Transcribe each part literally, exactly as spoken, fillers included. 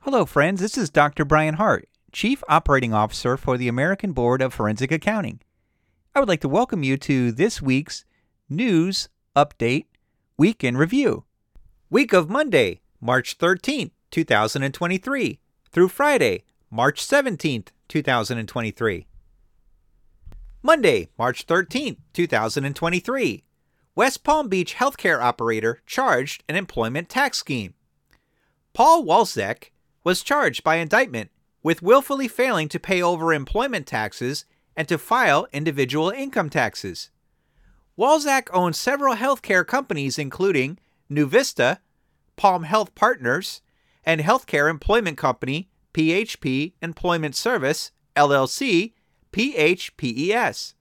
Hello, friends. This is Doctor Brian Hart, Chief Operating Officer for the American Board of Forensic Accounting. I would like to welcome you to this week's News Update Week in Review. Week of Monday, March thirteenth, two thousand twenty-three, through Friday, March seventeenth, two thousand twenty-three. Monday, March thirteenth, two thousand twenty-three. West Palm Beach healthcare operator charged in employment tax scheme. Paul Walczak was charged by indictment with willfully failing to pay over employment taxes and to file individual income taxes. Walczak owns several healthcare companies including NuVista, Palm Health Partners, and healthcare employment company P H P Employment Service, L L C, P H P E S.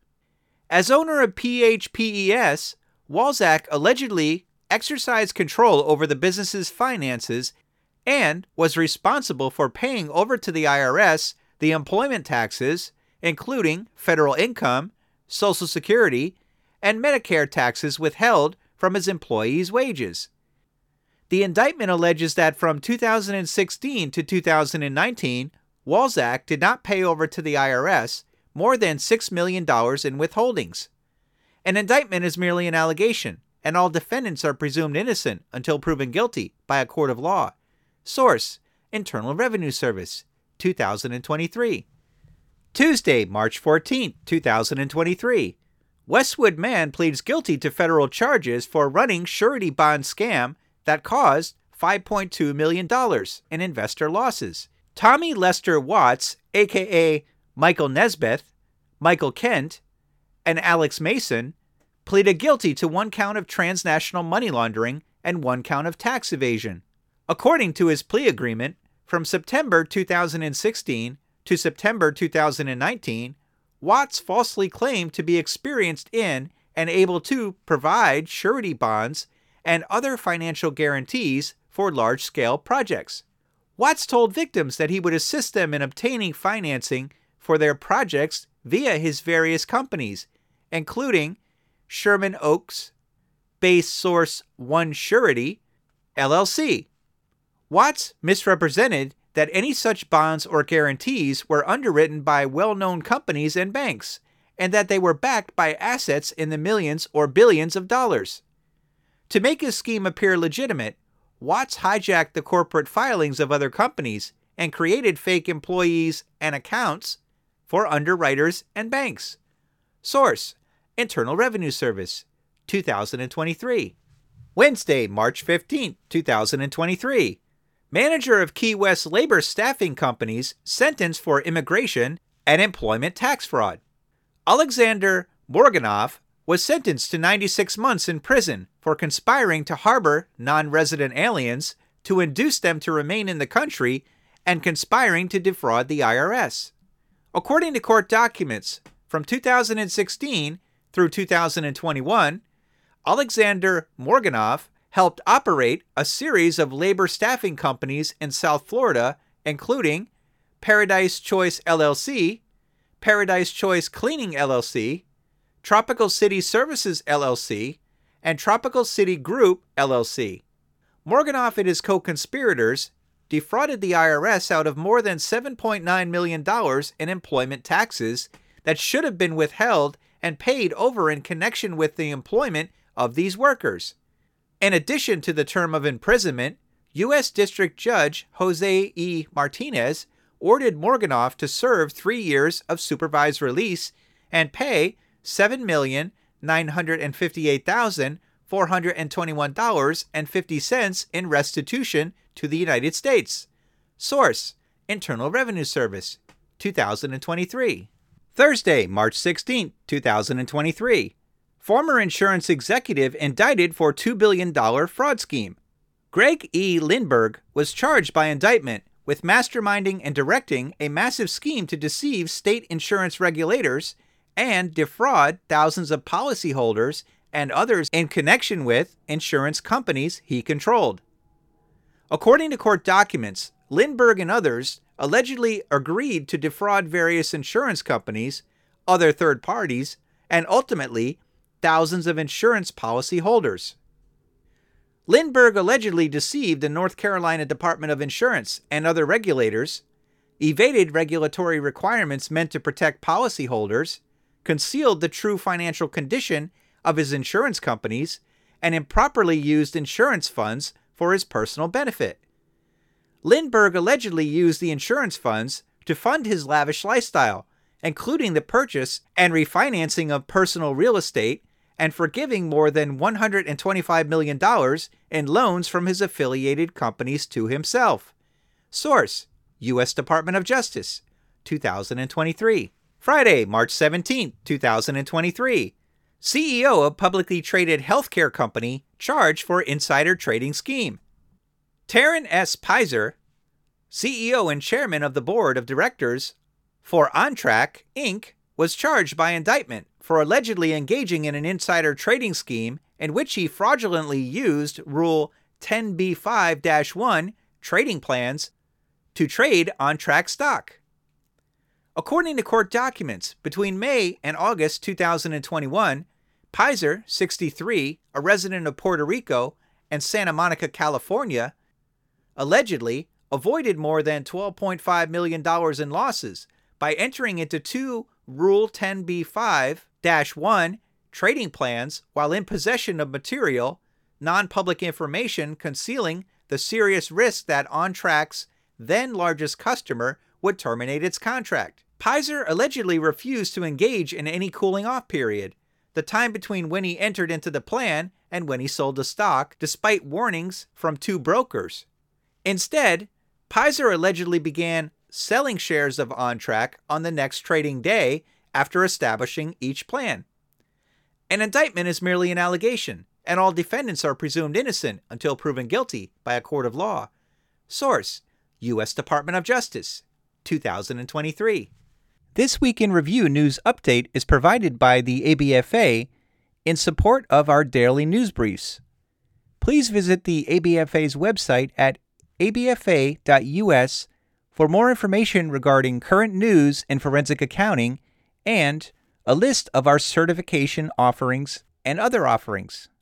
As owner of P H P E S, Walczak allegedly exercised control over the business's finances and was responsible for paying over to the I R S the employment taxes, including federal income, Social Security, and Medicare taxes withheld from his employees' wages. The indictment alleges that from two thousand sixteen to two thousand nineteen, Walczak did not pay over to the I R S more than six million dollars in withholdings. An indictment is merely an allegation, and all defendants are presumed innocent until proven guilty by a court of law. Source: Internal Revenue Service, two thousand twenty-three. Tuesday, March fourteenth, two thousand twenty-three. Westwood man pleads guilty to federal charges for running surety bond scam that caused five point two million dollars in investor losses. Tommy Lester Watts, aka Michael Nesbeth, Michael Kent, and Alex Mason pleaded guilty to one count of transnational money laundering and one count of tax evasion. According to his plea agreement, from September two thousand sixteen to September two thousand nineteen, Watts falsely claimed to be experienced in and able to provide surety bonds and other financial guarantees for large-scale projects. Watts told victims that he would assist them in obtaining financing for their projects via his various companies, including Sherman Oaks, Base Source One Surety, L L C. Watts misrepresented that any such bonds or guarantees were underwritten by well-known companies and banks, and that they were backed by assets in the millions or billions of dollars. To make his scheme appear legitimate, Watts hijacked the corporate filings of other companies and created fake employees and accounts for underwriters and banks. Source: Internal Revenue Service, two thousand twenty-three. Wednesday, March fifteenth, two thousand twenty-three. Manager of Key West labor staffing companies sentenced for immigration and employment tax fraud. Alexander Morganoff was sentenced to ninety-six months in prison for conspiring to harbor non-resident aliens to induce them to remain in the country and conspiring to defraud the I R S. According to court documents, from two thousand sixteen through two thousand twenty-one, Alexander Morganoff helped operate a series of labor staffing companies in South Florida, including Paradise Choice L L C, Paradise Choice Cleaning L L C, Tropical City Services L L C, and Tropical City Group L L C. Morganoff and his co-conspirators defrauded the I R S out of more than seven point nine million dollars in employment taxes that should have been withheld and paid over in connection with the employment of these workers. In addition to the term of imprisonment, U S District Judge Jose E. Martinez ordered Morganoff to serve three years of supervised release and pay seven million nine hundred fifty-eight thousand four hundred twenty-one dollars and fifty cents in restitution to the United States. Source: Internal Revenue Service, two thousand twenty-three. Thursday, March sixteenth, two thousand twenty-three. Former insurance executive indicted for two billion dollars fraud scheme. Greg E. Lindberg was charged by indictment with masterminding and directing a massive scheme to deceive state insurance regulators and defraud thousands of policyholders and others in connection with insurance companies he controlled. According to court documents, Lindberg and others allegedly agreed to defraud various insurance companies, other third parties, and ultimately thousands of insurance policy holders. Lindbergh allegedly deceived the North Carolina Department of Insurance and other regulators, evaded regulatory requirements meant to protect policyholders, concealed the true financial condition of his insurance companies, and improperly used insurance funds for his personal benefit. Lindbergh allegedly used the insurance funds to fund his lavish lifestyle, including the purchase and refinancing of personal real estate and forgiving more than one hundred twenty-five million dollars in loans from his affiliated companies to himself. Source: U S Department of Justice, two thousand twenty-three. Friday, March seventeenth, two thousand twenty-three. C E O of publicly traded healthcare company charged for insider trading scheme. Taryn S. Pizer, C E O and chairman of the board of directors for OnTrack, Incorporated, was charged by indictment for allegedly engaging in an insider trading scheme in which he fraudulently used Rule ten B five dash one trading plans to trade OnTrack stock. According to court documents, between May and August two thousand twenty-one, Pizer, sixty-three, a resident of Puerto Rico and Santa Monica, California, allegedly avoided more than twelve point five million dollars in losses by entering into two Rule ten B five dash one trading plans while in possession of material, non-public information concealing the serious risk that OnTrack's then largest customer would terminate its contract. Pizer allegedly refused to engage in any cooling off period, the time between when he entered into the plan and when he sold the stock, despite warnings from two brokers. Instead, Pizer allegedly began selling shares of OnTrack on the next trading day after establishing each plan. An indictment is merely an allegation, and all defendants are presumed innocent until proven guilty by a court of law. Source: U S Department of Justice, two thousand twenty-three. This Week in Review news update is provided by the A B F A in support of our daily news briefs. Please visit the A B F A's website at a b f a dot u s for more information regarding current news in forensic accounting and a list of our certification offerings and other offerings.